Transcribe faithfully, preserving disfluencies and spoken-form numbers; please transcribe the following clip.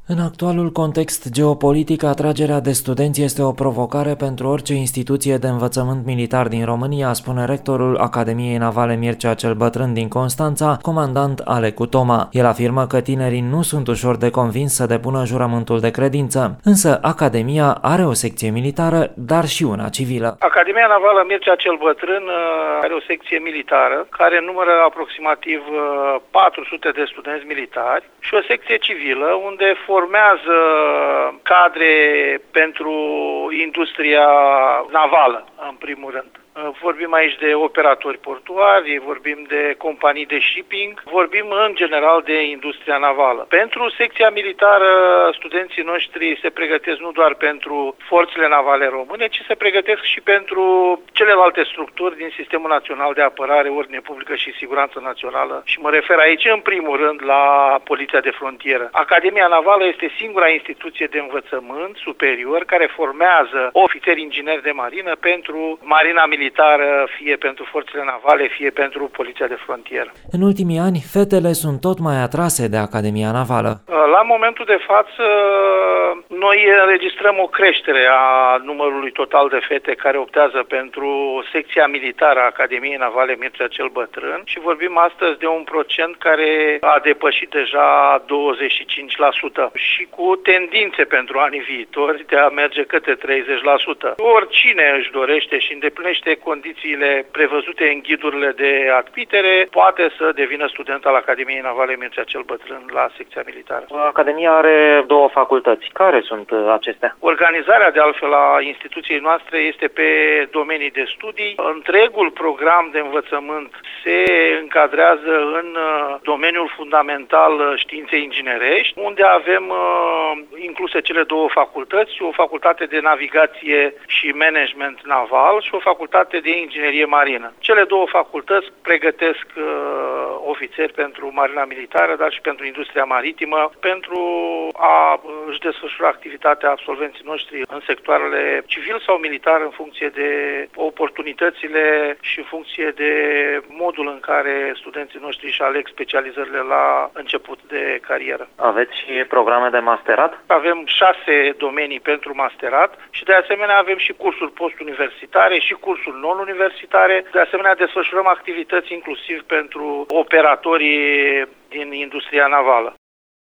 În actualul context geopolitic, atragerea de studenți este o provocare pentru orice instituție de învățământ militar din România, spune rectorul Academiei Navale Mircea cel Bătrân din Constanța, comandant Alecu Toma. El afirmă că tinerii nu sunt ușor de convins să depună jurământul de credință, însă Academia are o secție militară, dar și una civilă. Academia Navală Mircea cel Bătrân are o secție militară care numără aproximativ patru sute de studenți militari și o secție civilă unde formează cadre pentru industria navală, în primul rând. Vorbim aici de operatori portuari, vorbim de companii de shipping, vorbim în general de industria navală. Pentru secția militară, studenții noștri se pregătesc nu doar pentru forțele navale române, ci se pregătesc și pentru celelalte structuri din Sistemul Național de Apărare, Ordine Publică și Siguranță Națională. Și mă refer aici în primul rând la Poliția de Frontieră. Academia Navală este singura instituție de învățământ superior care formează ofițeri ingineri de marină pentru marina militară, fie pentru forțele navale, fie pentru Poliția de Frontieră. În ultimii ani, fetele sunt tot mai atrase de Academia Navală. La momentul de față, noi înregistrăm o creștere a numărului total de fete care optează pentru secția militară a Academiei Navale Mircea cel Bătrân și vorbim astăzi de un procent care a depășit deja douăzeci și cinci la sută și cu tendințe pentru anii viitori de a merge către treizeci la sută. Oricine își dorește și îndeplinește condițiile prevăzute în ghidurile de admitere, poate să devină student al Academiei Navale Mircea cel Bătrân la secția militară. Academia are două facultăți. Care sunt acestea? Organizarea, de altfel, a instituției noastre este pe domenii de studii. Întregul program de învățământ se încadrează în domeniul fundamental științe inginerești, unde avem incluse cele două facultăți, o facultate de navigație și management naval și o facultate de inginerie marină. Cele două facultăți pregătesc uh, ofițeri pentru marina militară, dar și pentru industria maritimă, pentru a își desfășura activitatea absolvenții noștri în sectoarele civil sau militar în funcție de oportunitățile și în funcție de modul în care studenții noștri își aleg specializările la început de carieră. Aveți și programe de masterat? Avem șase domenii pentru masterat și de asemenea avem și cursuri postuniversitare și cursuri non-universitare. De asemenea, desfășurăm activități inclusiv pentru operatorii din industria navală.